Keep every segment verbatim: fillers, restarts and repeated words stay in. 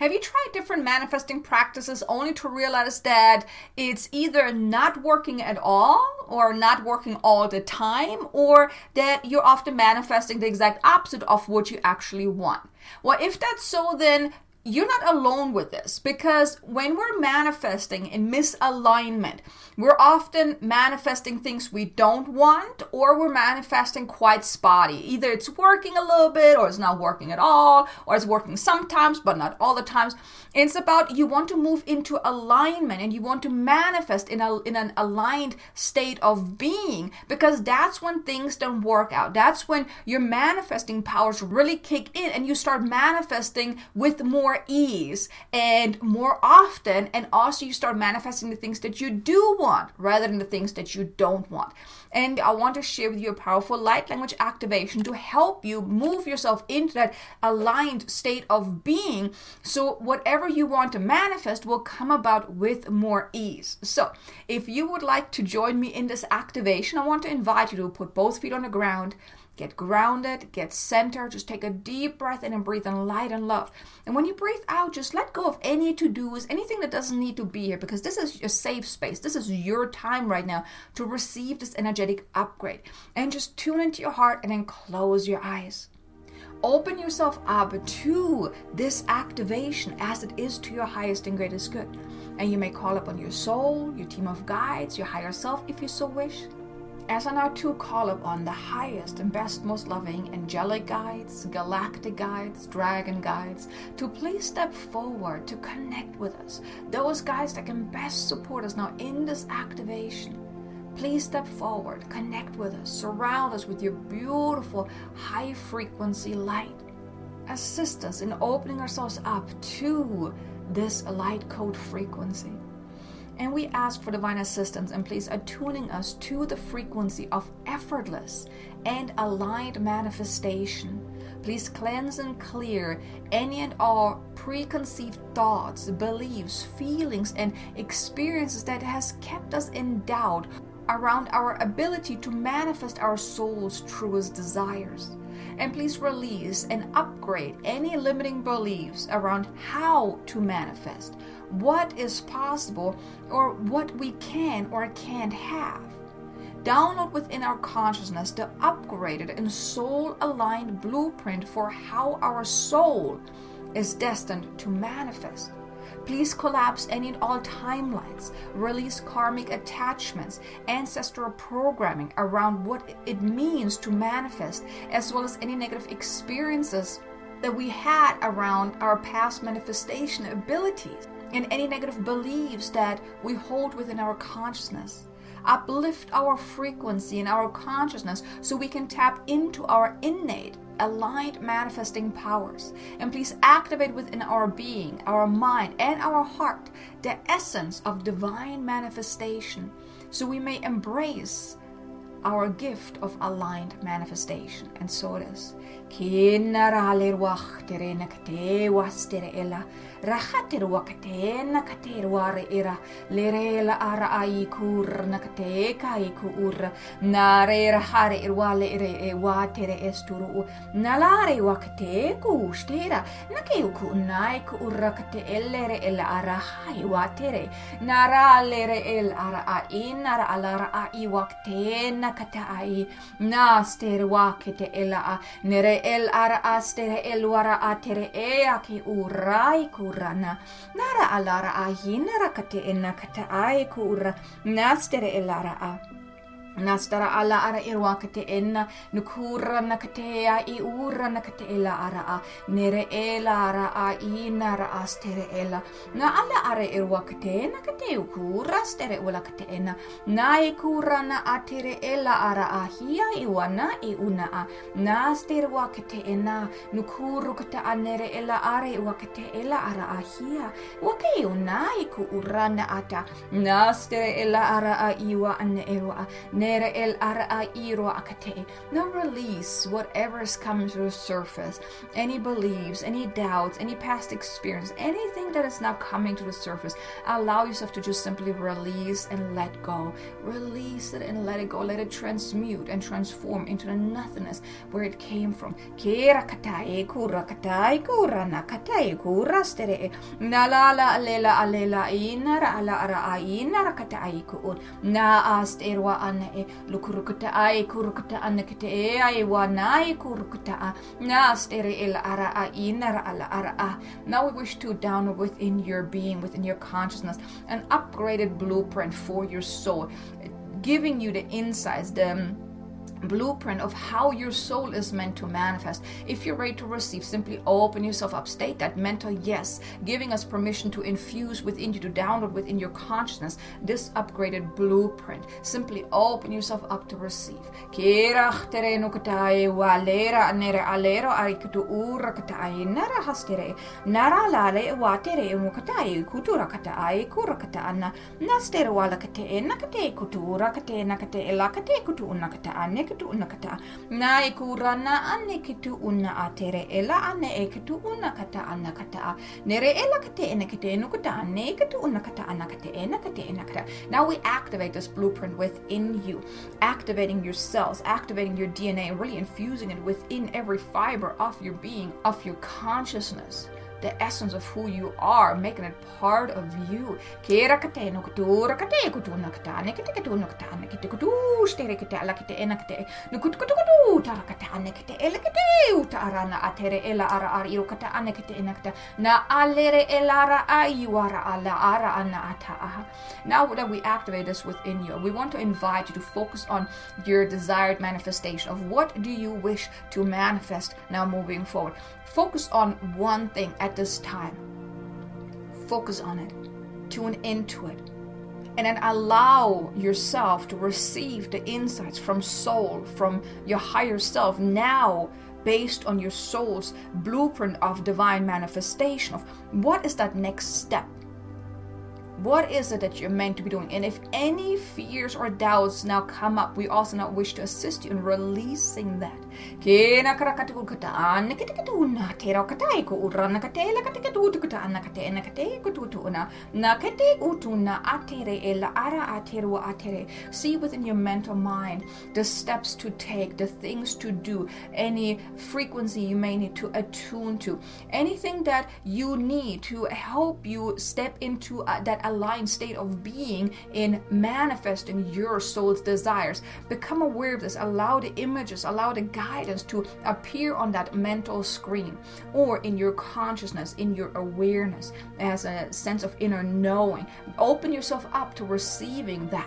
Have you tried different manifesting practices only to realize that it's either not working at all or not working all the time, or that you're often manifesting the exact opposite of what you actually want? Well, if that's so, then you're not alone with this, because when we're manifesting in misalignment, we're often manifesting things we don't want, or we're manifesting quite spotty. Either it's working a little bit, or it's not working at all, or it's working sometimes, but not all the times. It's about you want to move into alignment and you want to manifest in, a, in an aligned state of being, because that's when things don't work out. That's when your manifesting powers really kick in and you start manifesting with more ease and more often, and also you start manifesting the things that you do want rather than the things that you don't want. And I want to share with you a powerful light language activation to help you move yourself into that aligned state of being, so whatever you want to manifest will come about with more ease. So if you would like to join me in this activation, I want to invite you to put both feet on the ground. Get grounded, get centered, just take a deep breath in and breathe in light and love. And when you breathe out, just let go of any to-dos, anything that doesn't need to be here, because this is a safe space. This is your time right now to receive this energetic upgrade. And just tune into your heart and then close your eyes. Open yourself up to this activation as it is to your highest and greatest good. And you may call upon your soul, your team of guides, your higher self if you so wish. As I now too call upon the highest and best, most loving angelic guides, galactic guides, dragon guides, to please step forward to connect with us. Those guides that can best support us now in this activation. Please step forward, connect with us, surround us with your beautiful high frequency light. Assist us in opening ourselves up to this light code frequency. And we ask for divine assistance and please attuning us to the frequency of effortless and aligned manifestation. Please cleanse and clear any and all preconceived thoughts, beliefs, feelings, and experiences that has kept us in doubt around our ability to manifest our soul's truest desires. And please release and upgrade any limiting beliefs around how to manifest, what is possible, or what we can or can't have. Download within our consciousness the upgraded and soul-aligned blueprint for how our soul is destined to manifest. Please collapse any and all timelines, release karmic attachments, ancestral programming around what it means to manifest, as well as any negative experiences that we had around our past manifestation abilities, and any negative beliefs that we hold within our consciousness. Uplift our frequency and our consciousness so we can tap into our innate aligned manifesting powers. And please activate within our being, our mind, and our heart the essence of divine manifestation, so we may embrace our gift of aligned manifestation. And so it is. Rahatir wakate nakatir ware ira lerela ara ai kur nakate kai kur nare rahare irwale ire watere esturu nalare wakate ku stera nake ku nai ku rakate ellere el ara hai watere naralere el ara ai nara alara ai wakate nakata ai naster wakate ela nere el ara astere el wara atere e aki urai ku Rana nara alara ahina rakate enna kata ai kura nastere elara a Nastara ala ara irwakate enna nukura nakate a I ura nakate ela ara a nere ela ara a I nara astere ela na ala ara irwakate nakate ukura stere ula kate enna na ikura na atere ela ara a hia iwana I una a na stere wakate enna nukuru kate anere ela ara iwakate ela ara a hia wake una iku urana ata na stere ela ara a iwa ane ewa Nere el ara a iro akate. Now release whatever is coming to the surface. Any beliefs, any doubts, any past experience, anything that is now coming to the surface. Allow yourself to just simply release and let go. Release it and let it go. Let it transmute and transform into the nothingness where it came from. Kera katae kura katai kura na katai kura stere. Nalala alela alela inara ala ara inara katai kuun. Na asterwa ane lukurukata ai kurukata anakete e ai wanai kurukata na stere el ara inara ala ara. Now we wish to download within your being, within your consciousness, an upgraded blueprint for your soul, giving you the insights, the blueprint of how your soul is meant to manifest. If you're ready to receive, simply open yourself up, state that mental yes, giving us permission to infuse within you, to download within your consciousness this upgraded blueprint. Simply open yourself up to receive. Kitu unakata na ikura na ane kitu una atere ela ane e kitu unakata anakata nere ela kate ene kate nukata ane kitu unakata anakate ena kate enakata. Now we activate this blueprint within you, activating your cells, activating your D N A, and really infusing it within every fiber of your being, of your consciousness. The essence of who you are, making it part of you. Kera kate no kutura kate kutuna kata ne kate kutuna kata ne kate kutu stere kate ala kate ena kate no kutu kutu kutu tara kata ne kate ela kate utarana atere ela ara ara iro kata ane kate ena kata na alere elara ayuara ala ara ana ata. Now that we activate this within you, we want to invite you to focus on your desired manifestation of what do you wish to manifest now moving forward. Focus on one thing at this time. Focus on it. Tune into it. And then allow yourself to receive the insights from soul, from your higher self, now based on your soul's blueprint of divine manifestation, of what is that next step. What is it that you're meant to be doing? And if any fears or doubts now come up, we also now wish to assist you in releasing that. See within your mental mind the steps to take, the things to do, any frequency you may need to attune to, anything that you need to help you step into uh, that aligned state of being in manifesting your soul's desires. Become aware of this. Allow the images, allow the guidance to appear on that mental screen or in your consciousness, in your awareness, as a sense of inner knowing. Open yourself up to receiving that.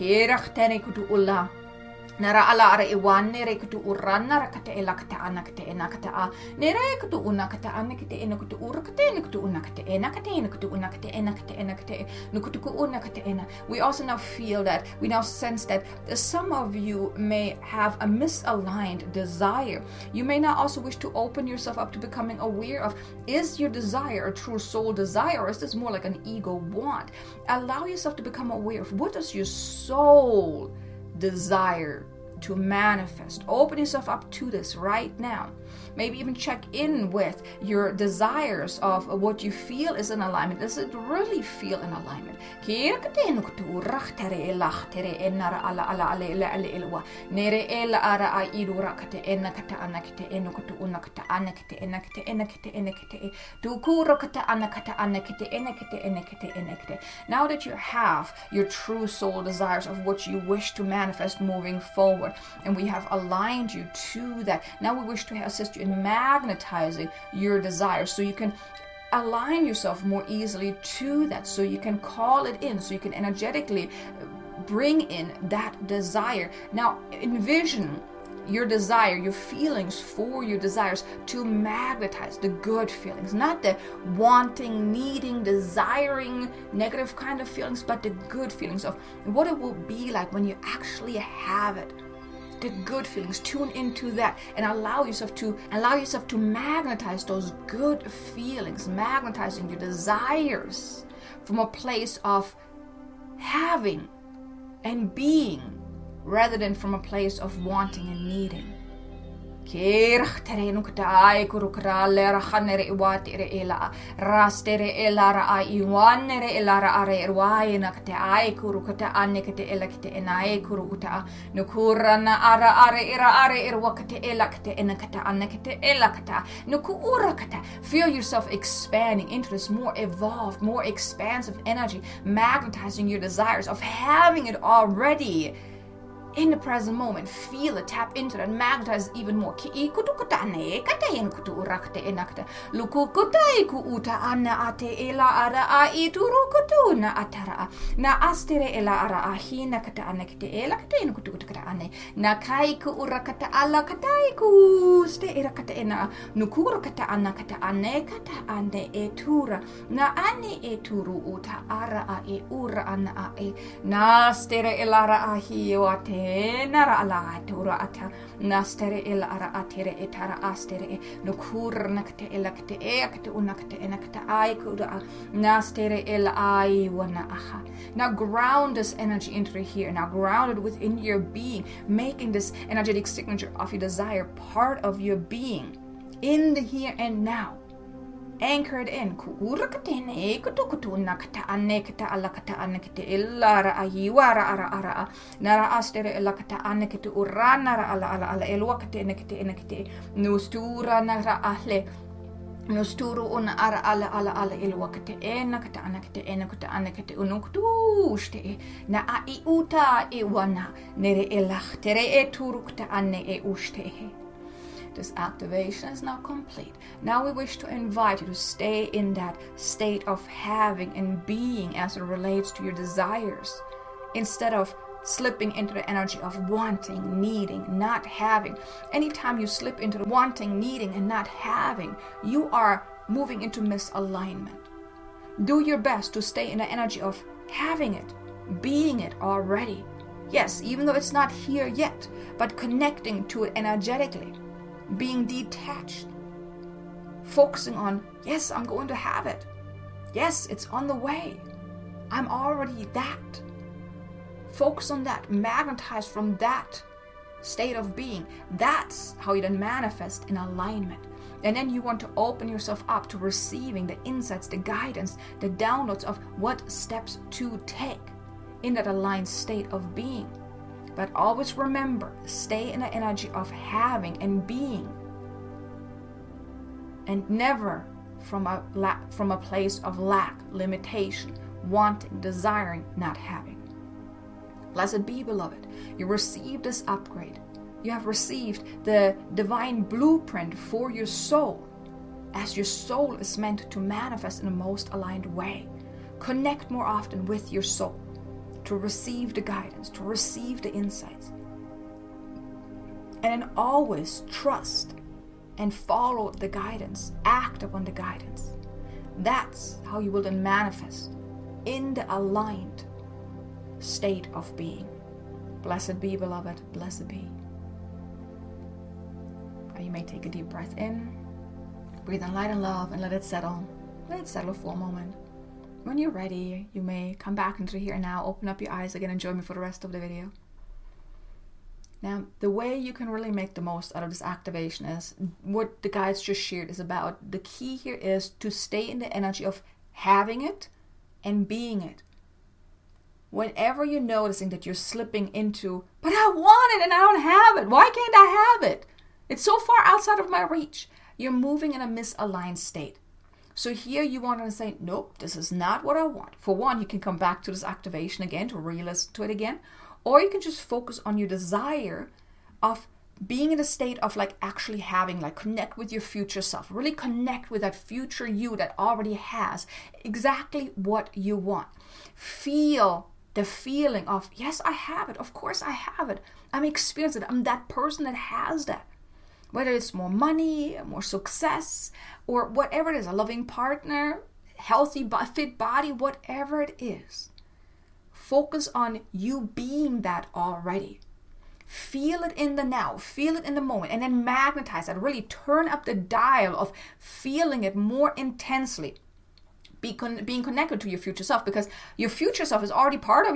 Nara ala ara iwan nere kutu uran nara kata ela kata ana kata ena kata a nere kutu una kata ana kata ena kutu ura kata ena kutu una kata ena kata ena kutu una kata ena kata ena kata nukutu ku una kata ena. We also now feel that, we now sense that some of you may have a misaligned desire. You may now also wish to open yourself up to becoming aware of, is your desire a true soul desire, or is this more like an ego want? Allow yourself to become aware of, what does your soul desire to manifest? Open yourself up to this right now. Maybe even check in with your desires of what you feel is in alignment. Does it really feel in alignment? Now that you have your true soul desires of what you wish to manifest moving forward, and we have aligned you to that, now we wish to assist you in magnetizing your desires so you can align yourself more easily to that, so you can call it in, so you can energetically bring in that desire. Now envision your desire, your feelings for your desires to magnetize the good feelings, not the wanting, needing, desiring, negative kind of feelings, but the good feelings of what it will be like when you actually have it. The good feelings, tune into that and allow yourself to allow yourself to magnetize those good feelings, magnetizing your desires from a place of having and being rather than from a place of wanting and needing. Kirch tere nukta ai kurukra lera khanere iwatire ela rastere ela ra iwanere ela ra are irwai nakte ai kurukta anekte elakte enai kurukuta nukurana ara are ira are irwakte elakte enakta anekte elakta nukurakata. Feel yourself expanding into this more evolved, more expansive energy, magnetizing your desires of having it already. In the present moment, feel it, tap into it, and magnetize even more. Ki kutukutane katayen kuturakte enakta lukukutai kuuta ana ate ela ara a ituru na atara na astere ela ara a hina kata anekte ela katayen kutukata ane na kai ku urakata ala katai ku ste era kata ena nukura kata ana kata ane kata ane etura na ane eturu uta ara a e ura ana a e na stere ela ara a hiwate nara ala tura ata nastere el ara atere etara astere e nukur nakte elakte e akte unakte enakte ai kuda nastere el ai wana aha. Now ground this energy into here. Now ground it within your being, making this energetic signature of your desire part of your being in the here and now. Anchored in kuurakatene kutukutuna kata anekata alakata anekate illara ayiwara ara ara nara astere elakata anekate urana ala ala ala elwakate enekate enekate nustura nara ahle nusturu una ara ala ala ala elwakate enakata anekate enakata anekate unuktuste na aiuta ewana nere elachtere eturukta ane e ustehe. This activation is now complete. Now we wish to invite you to stay in that state of having and being as it relates to your desires, instead of slipping into the energy of wanting, needing, not having. Anytime you slip into the wanting, needing, and not having, you are moving into misalignment. Do your best to stay in the energy of having it, being it already. Yes, even though it's not here yet, but connecting to it energetically. Being detached, focusing on, yes, I'm going to have it. Yes, it's on the way. I'm already that. Focus on that. Magnetize from that state of being. That's how you then manifest in alignment. And then you want to open yourself up to receiving the insights, the guidance, the downloads of what steps to take in that aligned state of being. But always remember, stay in the energy of having and being, and never from a la- from a place of lack, limitation, wanting, desiring, not having. Blessed be, beloved, you received this upgrade. You have received the divine blueprint for your soul, as your soul is meant to manifest in the most aligned way. Connect more often with your soul, to receive the guidance, to receive the insights. And then always trust and follow the guidance, act upon the guidance. That's how you will then manifest in the aligned state of being. Blessed be, beloved, blessed be. Now you may take a deep breath in, breathe in light and love, and let it settle. Let it settle for a moment. When you're ready, you may come back into the here and now, open up your eyes again, and join me for the rest of the video. Now, the way you can really make the most out of this activation is what the guides just shared is about. The key here is to stay in the energy of having it and being it. Whenever you're noticing that you're slipping into, but I want it and I don't have it. Why can't I have it? It's so far outside of my reach. You're moving in a misaligned state. So here you want to say, nope, this is not what I want. For one, you can come back to this activation again to re-listen to it again. Or you can just focus on your desire of being in a state of like actually having, like connect with your future self. Really connect with that future you that already has exactly what you want. Feel the feeling of, yes, I have it. Of course I have it. I'm experiencing it. I'm that person that has that. Whether it's more money, more success, or whatever it is, a loving partner, healthy, fit body, whatever it is. Focus on you being that already. Feel it in the now, feel it in the moment, and then magnetize that. Really turn up the dial of feeling it more intensely. Be con- being connected to your future self, because your future self is already part of you.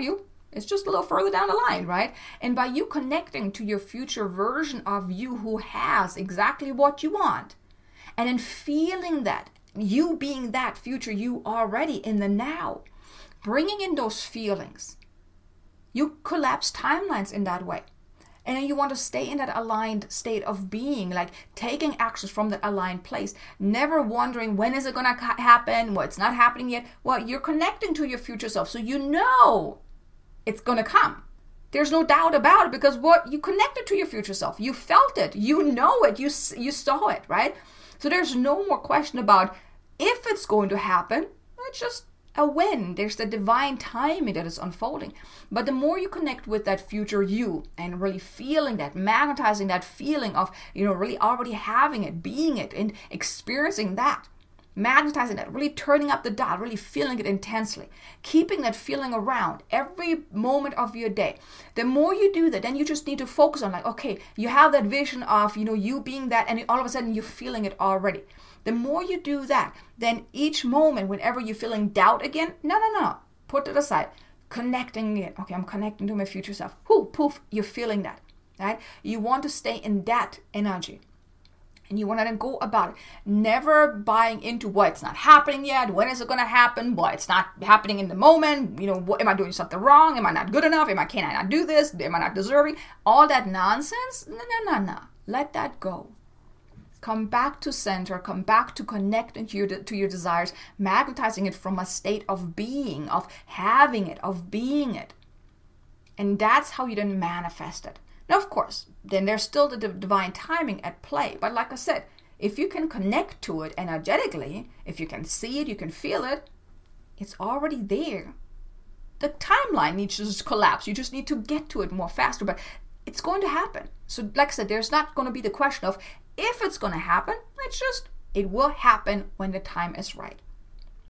It's just a little further down the line, right? And by you connecting to your future version of you who has exactly what you want, and then feeling that, you being that future you already in the now, bringing in those feelings, you collapse timelines in that way. And then you want to stay in that aligned state of being, like taking actions from that aligned place, never wondering when is it going to happen, well, it's not happening yet. Well, you're connecting to your future self, so you know it's going to come. There's no doubt about it, because what you connected to your future self, you felt it, you know it, you you saw it, right? So there's no more question about if it's going to happen. It's just a win. There's the divine timing that is unfolding. But the more you connect with that future you and really feeling that, magnetizing that feeling of, you know, really already having it, being it, and experiencing that, magnetizing that, really turning up the dial, really feeling it intensely, keeping that feeling around every moment of your day. The more you do that, then you just need to focus on, like, okay, you have that vision of, you know, you being that, and all of a sudden you're feeling it already. The more you do that, then each moment, whenever you're feeling doubt again, no, no, no, put it aside. Connecting it. Okay, I'm connecting to my future self. Whoo, poof, you're feeling that, right? You want to stay in that energy. And you want to then go about it. Never buying into what, it's not happening yet. When is it going to happen? Well, it's not happening in the moment. You know, what, am I doing something wrong? Am I not good enough? Am I, can I not do this? Am I not deserving? All that nonsense? No, no, no, no. Let that go. Come back to center, come back to connecting to your, to your desires, magnetizing it from a state of being, of having it, of being it. And that's how you then manifest it. Now, of course, then there's still the divine timing at play. But like I said, if you can connect to it energetically, if you can see it, you can feel it, it's already there. The timeline needs to just collapse. You just need to get to it more faster, but it's going to happen. So like I said, there's not going to be the question of if it's going to happen. It's just, it will happen when the time is right.